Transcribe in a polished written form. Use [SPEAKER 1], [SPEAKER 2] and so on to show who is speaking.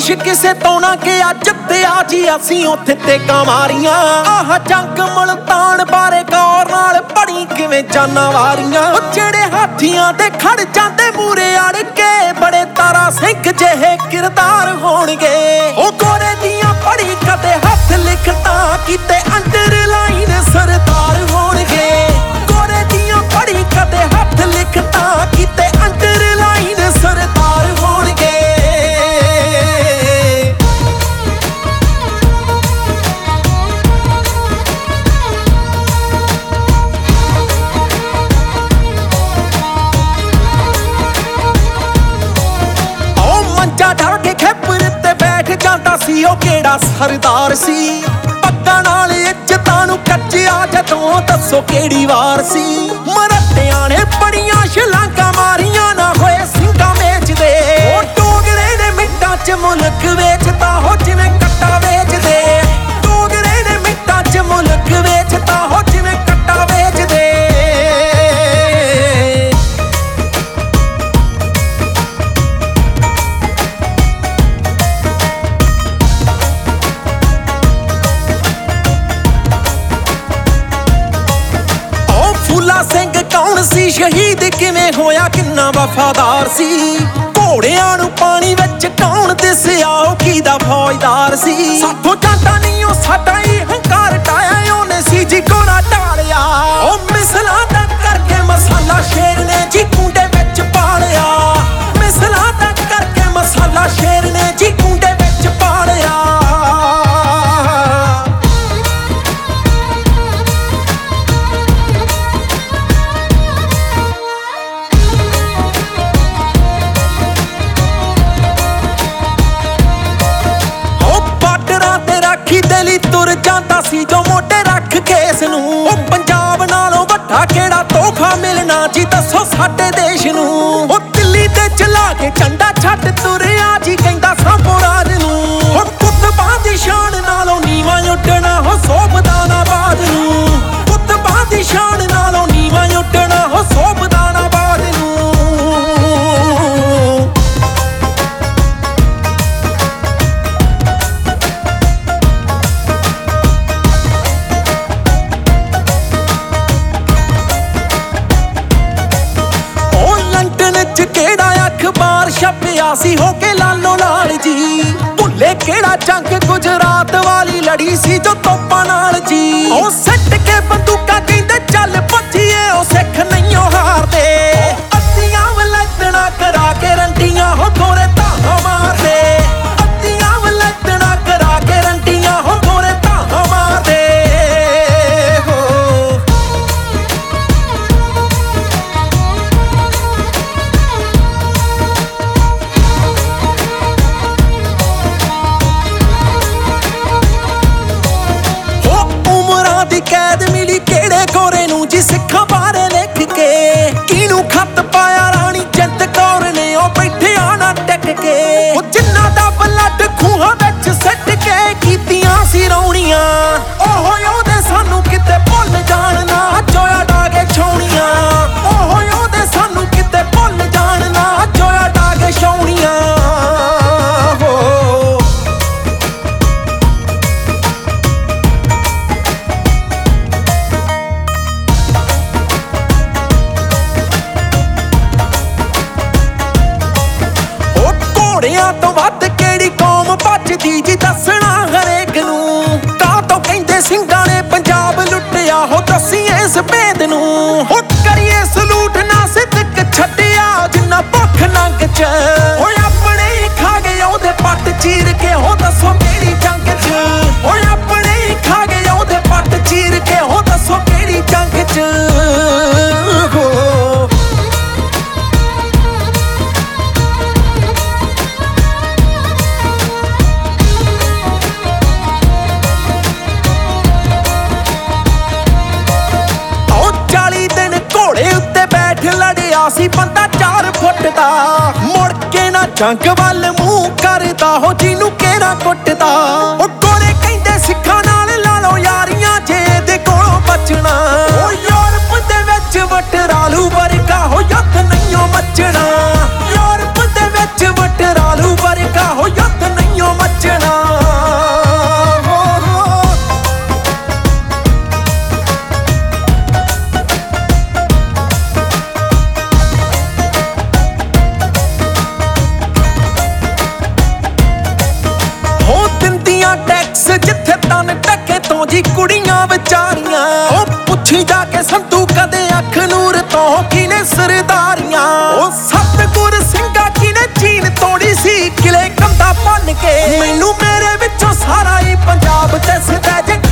[SPEAKER 1] ਸ਼ੀਸ਼ ਕਿਸੇ ਤੋਂ ਨਾ ਗਿਆ ਜਿੱਤਿਆ ਜੀ ਅਸੀਂ ਉੱਥੇ ਤੇਕਾਂ ਮਾਰੀਆਂ। ਆਹ ਜੰਗ ਮੁਲਤਾਨ ਬਾਰੇ ਗੌਰ ਨਾਲ ਪੜੀ ਕਿਵੇਂ ਜਾਨਾਂ ਵਾਰੀਆਂ। ਜਿਹੜੇ ਹਾਥੀਆਂ ਦੇ ਖੜ ਜਾਂਦੇ ਮੂਰੇ ਅੜ ਕੇ ਬੜੇ ਤਾਰਾ ਸਿੰਘ ਜਿਹੇ ਕਿਰਦਾਰ ਹੋਣਗੇ। ਉਹ ਗੋਰੇ ਦੀਆਂ ਪੜੀ ਕਦੇ ਹੱਥ ਲਿਖਤਾਂ ਕੀਤੇ ਅੰਡਰਲਾਈਨ ਸਰਦਾਰ ਹੋਣਗੇ। ਗੋਰੇ ਦੀਆਂ ਪੜੀ ਕਦੇ ਹੱਥ ਲਿਖਤਾਂ ਕੀਤੇ ਅੰਡਰਲਾਈਨ ਸਰਦਾਰ ਹੋਣਗੇ। ਮੰਜਾ ਢਾ ਕੇ ਖੇਪਰ ਤੇ ਬੈਠ ਜਾਂਦਾ ਸੀ ਉਹ ਕਿਹੜਾ ਸਰਦਾਰ ਸੀ। ਪੱਗਾਂ ਨਾਲ ਇੱਜ਼ਤਾਂ ਨੂੰ ਕੱਚਿਆ ਜਦੋਂ ਦੱਸੋ ਕਿਹੜੀ ਵਾਰ ਸੀ। ਮਰੱਟਿਆਂ ਨੇ ਬੜੀਆਂ ਛਲਾਂਗਾਂ ਮਾਰੀਆਂ ਨਾ ਹੋਏ ਸਿੰਘਾਂ ਵੇਚਦੇ। ਉਹ ਡੋਗਰੇ ਨੇ ਮਿੰਟਾਂ 'ਚ ਮੁਲਕ ਵੇਚਦਾ ਹੋ ਜਿਵੇਂ ਕੱਟਾ ਵੇਚਦੇ। ਡੋਗਰੇ ਨੇ ਮਿੰਟਾਂ 'ਚ ਮੁਲਕ ਵੇਚਦਾ ਹੋ ਜਿਵੇਂ ਕੱਟਾ ਵੇਚਦੇ। ਸਿੰਘ ਕੌਣ ਸੀ ਸ਼ਹੀਦ ਕਿਵੇਂ ਹੋਇਆ ਕਿੰਨਾ ਵਫਾਦਾਰ ਸੀ। ਘੋੜਿਆਂ ਨੂੰ ਪਾਣੀ ਵਿੱਚ ਕੌਣ ਦਿਸਿਆ ਉਹ ਕਿਹਦਾ ਫੌਜਦਾਰ ਸੀ। ਸਾਥੋਂ ਜਾਂਦਾ ਨਹੀਂ ਉਹ ਸਾਡਾ ਹੀ ਹੰਕਾਰ ਟਾਇਆ ਉਹਨੇ ਸੀ ਜੀ ਘੋੜਾ ਢਾਲਿਆ। ਉਹ ਮਿਸਲਾਂ ਦਾ ਕਰਕੇ ਮਸਾਲਾ ਸ਼ੇਰ ਨੇ ਜੀ ਕੁੰਡੇ ਵਿੱਚ ਪਾਲਿਆ। ਮਿਸਲਾਂ ਦਾ ਕਰਕੇ ਮਸਾਲਾ ਸ਼ੇਰ ਨੇ ਜੀ ਕੁੰਡੇ ਵਿੱਚ ਪਾਲਿਆ। ਤੁਰ ਜਾਂਦਾ ਸੀ ਜੋ ਮੋਢੇ ਰੱਖ ਕੇ ਇਸ ਨੂੰ। ਉਹ ਪੰਜਾਬ ਨਾਲੋਂ ਵੱਡਾ ਕਿਹੜਾ ਤੋਹਫਾ ਮਿਲਣਾ ਜੀ ਦੱਸੋ ਸਾਡੇ ਦੇਸ਼ ਨੂੰ। ਉਹ ਦਿੱਲੀ ਤੇ ਚਲਾ ਕੇ ਝੰਡਾ ਛੱਡ ਤੁਰਿਆ ਜੀ ਕਹਿੰਦਾ ਸਾਂਭੋ ਰਾਜ ਨੂੰ। ਉਹ ਕੁਤਬਾਂ ਦੀ ਸ਼ਾਨ ਨਾਲੋਂ ਨੀਵਾਂ ਉੱਡਣਾ ਹੋ ਸੋਭਦਾਨਾਬਾਦ ਨੂੰ। ਕੁਤਬਾਂ ਦੀ ਸ਼ਾਨ ਨਾਲੋਂ ਨੀਵਾਂ ਉੱਡਣਾ ਹੋ ਸੋਭਦਾਨਾਬਾਦ ਨੂੰ। ਕਿਹੜਾ ਅਖਬਾਰ ਛਪਿਆ ਸੀ ਹੋ ਕੇ ਲਾਲੋ ਲਾਲ ਜੀ। ਭੁੱਲੇ ਕਿਹੜਾ ਜੰਗ ਗੁਜਰਾਤ ਵਾਲੀ ਲੜੀ ਸੀ ਜੋ ਤੋਪਾਂ ਨਾਲ ਜੀ। ਉਹ ਸੱਟ ਕੇ ਬੰਦੂਕਾਂ ਕਹਿੰਦੇ ਚੱਲ ਭੱਜੀਏ ਉਹ ਸਿੱਖ ਨਹੀਂਓ ਹਾਰਦੇ। ਅੱਧੀਆਂ ਵਲੈਤਣਾ ਕਰਾ ਕੇ ਰੰਡੀਆਂ ਹੋ ਗੋਰੇ ਧਾਹਾਂ ਮਾਰਦੇ। ਅੱਧੀਆਂ ਵਲੈਤਣਾ ਕਰਾ ਕੇ ਰੰਡੀਆਂ ਹੋ ਗੋਰੇ ਧਾਹਾਂ ਮਾਰਦੇ। ਕੈਦ ਮਿਲੀ ਕਿਹੜੇ ਗੋਰੇ ਨੂੰ ਜੀ ਸਿੱਖਾਂ ਬਾਰੇ ਲਿਖ ਕੇ। ਕਿਹਨੂੰ ਖੱਤ ਪਾਇਆ ਰਾਣੀ ਜਿੰਦ ਕੌਰ ਨੇ ਉਹ ਬੈਠਿਆ ਨਾ ਟਿਕ ਕੇ। ਉਹ ਜਿੰਨਾ ਦਾ ਬਲੱਡ ਖੂਹਾਂ ਵਿੱਚ ਸਿੱਟ ਕੇ ਕੀਤੀਆਂ ਸੀ ਰੌਣੀਆਂ। ਉਹੋ ਉਹਦੇ ਸਾਨੂੰ ਕਿਤੇ ਭੁੱਲ ਜਾਣ ਨਾ ਜੋਇਆ ਡਾਗੇ ਛਾਉਣੀਆਂ। ਉਹੋ ਉਹਦੇ ਸਾਨੂੰ ਕਿਤੇ ਭੁੱਲ ਜਾਣ ਨਾ ਜੋਇਆ ਡਾਗੇ ਛਾਉਣੀਆਂ। ਘੋੜਿਆਂ ਤੋਂ ਵੱਧ ਕਿਹੜੀ ਕੌਮ ਭੱਜਦੀ ਜੀ ਦੱਸਣਾ ਹਰੇਕ ਨੂੰ। ਕਾਹਤੋਂ ਕਹਿੰਦੇ ਸਿੰਘਾਂ ਨੇ ਪੰਜਾਬ ਲੁੱਟਿਆ ਹੋ ਦੱਸੀ ਇਸ ਭੇਦ ਨੂੰ। ਹੋ ਕਰੀਏ ਸਲੂਟ ਨਾ ਸਿੱਧਕ ਛੱਡਿਆ ਜਿੰਨਾ ਭੁੱਖ ਨੰਗ ਚ। ਓਏ ਆਪਣੇ ਹੀ ਖਾ ਗਏ ਉਹਦੇ ਪੱਟ ਚੀਰ ਕੇ ਹੋ ਦੱਸੋ ਕਿਹੜੀ ਜੰਗ ਚ। ਓਏ ਆਪਣੇ ਹੀ ਖਾ ਗਏ ਉਹਦੇ ਪੱਟ ਚੀਰ ਕੇ ਹੋ ਦੱਸੋ ਕਿਹੜੀ ਜੰਗ ਚ। ਲੜਿਆ ਸੀ ਬੰਦਾ 4 ਫੁੱਟ ਦਾ। ਮੁੜ ਕੇ ਨਾ ਜੰਗ ਵੱਲ ਮੂੰਹ ਕਰਦਾ ਹੋ ਜਿਹਨੂੰ ਕਿਹੜਾ ਕੁੱਟਦਾ। ਉਹ ਗੋਰੇ ਕਹਿੰਦੇ ਸਿੱਖਾਂ ਨਾਲ ਲਾ ਲਓ ਯਾਰੀਆਂ ਜੇ ਦੇ ਕੋਲੋਂ ਬਚਣਾ। ਉਹ ਯੂਰਪ ਦੇ ਵਿੱਚ ਵਟਰਾਲੂ ਵਰਗਾ ਹੋ ਯੁੱਧ ਨਹੀਂਓ ਮੱਚਣਾ। ਯੂਰਪ ਦੇ ਵਿੱਚ ਵਟਰਾਲੂ ਵਰਗਾ ਹੋ ਯੁੱਧ ਨਹੀਂਓ ਤਨ ਟੱਕੇ ਤੋਂ ਜੀ ਕੁੜੀਆਂ ਵਿਚਾਰੀਆਂ। ਉਹ ਪੁੱਛੀ ਜਾ ਕੇ ਸੰਤੂ ਕਦੇ ਅੱਖ ਨੂਰ ਤੋਂ ਕਿਨੇ ਸਰਦਾਰੀਆਂ। ਉਹ ਸਤਿਗੁਰ ਸਿੰਘਾ ਕਿਨੇ ਚੀਨ ਤੋੜੀ ਸੀ ਕਿਲੇ ਕੰਧਾ ਭੰਨ ਕੇ। ਮੈਨੂੰ ਮੇਰੇ ਵਿੱਚੋਂ ਸਾਰਾ ਹੀ ਪੰਜਾਬ ਦਿਸਦਾ ਜੇ